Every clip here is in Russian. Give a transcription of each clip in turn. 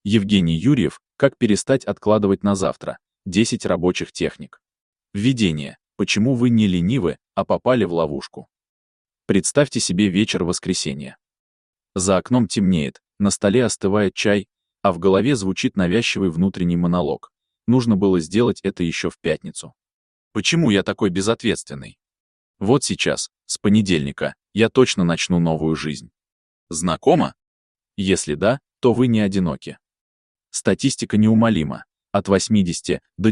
Евгений Юрьев, как перестать откладывать на завтра. 10 рабочих техник. Введение. Почему вы не ленивы, а попали в ловушку? Представьте себе вечер воскресенья. За окном темнеет, на столе остывает чай, а в голове звучит навязчивый внутренний монолог. Нужно было сделать это еще в пятницу. Почему я такой безответственный? Вот сейчас, с понедельника, я точно начну новую жизнь. Знакомо? Если да, то вы не одиноки. Статистика неумолима. От 80 до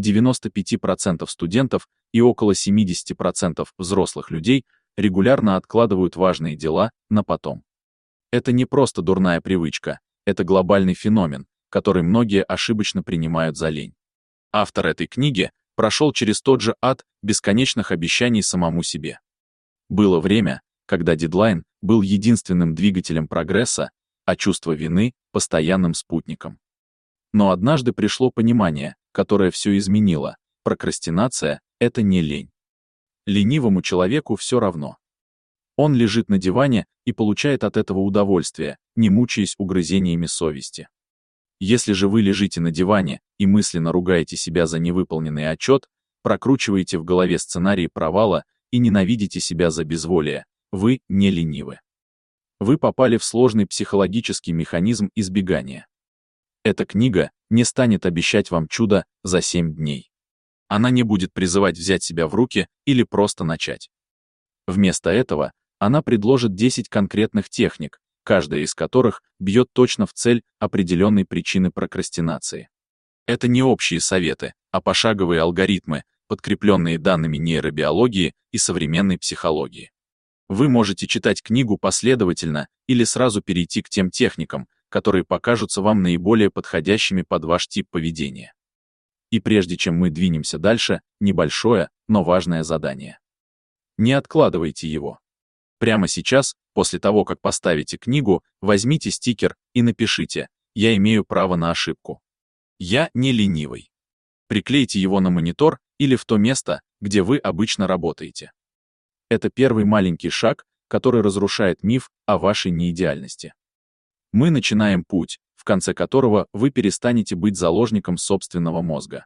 95% студентов и около 70% взрослых людей регулярно откладывают важные дела на потом. Это не просто дурная привычка, это глобальный феномен, который многие ошибочно принимают за лень. Автор этой книги прошел через тот же ад бесконечных обещаний самому себе. Было время, когда дедлайн был единственным двигателем прогресса, а чувство вины — постоянным спутником. Но однажды пришло понимание, которое все изменило. Прокрастинация — это не лень. Ленивому человеку все равно. Он лежит на диване и получает от этого удовольствие, не мучаясь угрызениями совести. Если же вы лежите на диване и мысленно ругаете себя за невыполненный отчет, прокручиваете в голове сценарий провала и ненавидите себя за безволие, вы не ленивы. Вы попали в сложный психологический механизм избегания. Эта книга не станет обещать вам чудо за 7 дней. Она не будет призывать взять себя в руки или просто начать. Вместо этого она предложит 10 конкретных техник, каждая из которых бьет точно в цель определенной причины прокрастинации. Это не общие советы, а пошаговые алгоритмы, подкрепленные данными нейробиологии и современной психологии. Вы можете читать книгу последовательно или сразу перейти к тем техникам, которые покажутся вам наиболее подходящими под ваш тип поведения. И прежде чем мы двинемся дальше, небольшое, но важное задание. Не откладывайте его. Прямо сейчас, после того, как поставите книгу, возьмите стикер и напишите: «Я имею право на ошибку». «Я не ленивый». Приклейте его на монитор или в то место, где вы обычно работаете. Это первый маленький шаг, который разрушает миф о вашей неидеальности. Мы начинаем путь, в конце которого вы перестанете быть заложником собственного мозга.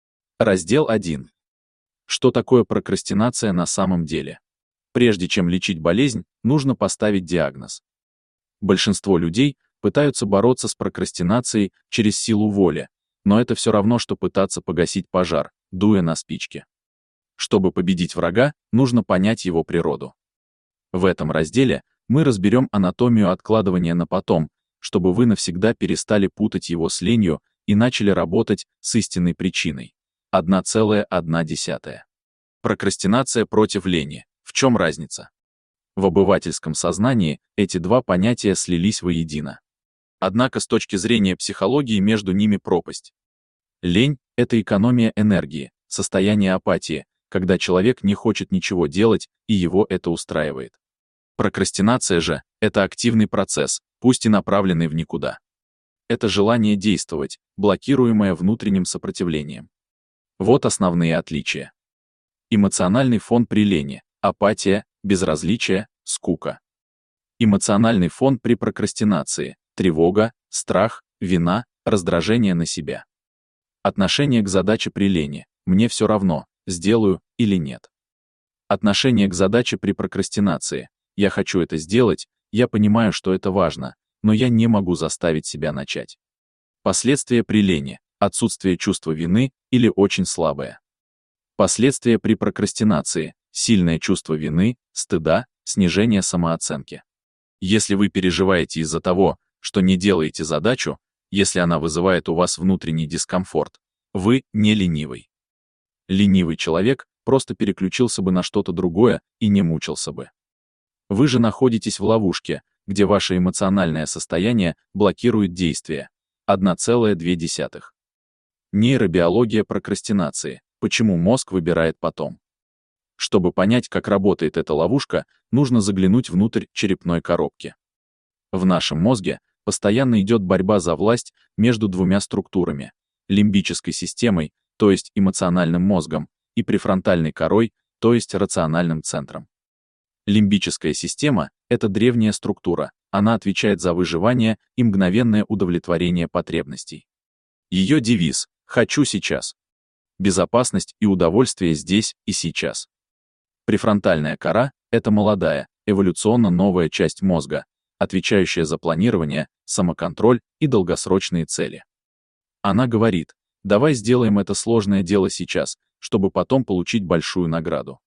Раздел 1. Что такое прокрастинация на самом деле? Прежде чем лечить болезнь, нужно поставить диагноз. Большинство людей пытаются бороться с прокрастинацией через силу воли, но это все равно, что пытаться погасить пожар, дуя на спички. Чтобы победить врага, нужно понять его природу. В этом разделе мы разберем анатомию откладывания на потом, чтобы вы навсегда перестали путать его с ленью и начали работать с истинной причиной. 1,1. Прокрастинация против лени. В чем разница? В обывательском сознании эти два понятия слились воедино. Однако с точки зрения психологии между ними пропасть. Лень — это экономия энергии, состояние апатии, когда человек не хочет ничего делать, и его это устраивает. Прокрастинация же — это активный процесс, пусть и направленный в никуда. Это желание действовать, блокируемое внутренним сопротивлением. Вот основные отличия. Эмоциональный фон при лени — апатия, безразличие, скука. Эмоциональный фон при прокрастинации — тревога, страх, вина, раздражение на себя. Отношение к задаче при лени — мне все равно, сделаю или нет. Отношение к задаче при прокрастинации — я хочу это сделать, я понимаю, что это важно, но я не могу заставить себя начать. Последствия при лени — отсутствие чувства вины или очень слабое. Последствия при прокрастинации — сильное чувство вины, стыда, снижение самооценки. Если вы переживаете из-за того, что не делаете задачу, если она вызывает у вас внутренний дискомфорт, вы не ленивый. Ленивый человек просто переключился бы на что-то другое и не мучился бы. Вы же находитесь в ловушке, где ваше эмоциональное состояние блокирует действие. 1,2. Нейробиология прокрастинации. Почему мозг выбирает потом? Чтобы понять, как работает эта ловушка, нужно заглянуть внутрь черепной коробки. В нашем мозге постоянно идет борьба за власть между двумя структурами — лимбической системой, то есть эмоциональным мозгом, и префронтальной корой, то есть рациональным центром. Лимбическая система — это древняя структура, Она отвечает за выживание и мгновенное удовлетворение потребностей. Ее девиз «Хочу сейчас». Безопасность и удовольствие здесь и сейчас. Префронтальная кора — это молодая, эволюционно новая часть мозга, отвечающая за планирование, самоконтроль и долгосрочные цели. Она говорит: давай сделаем это сложное дело сейчас, чтобы потом получить большую награду.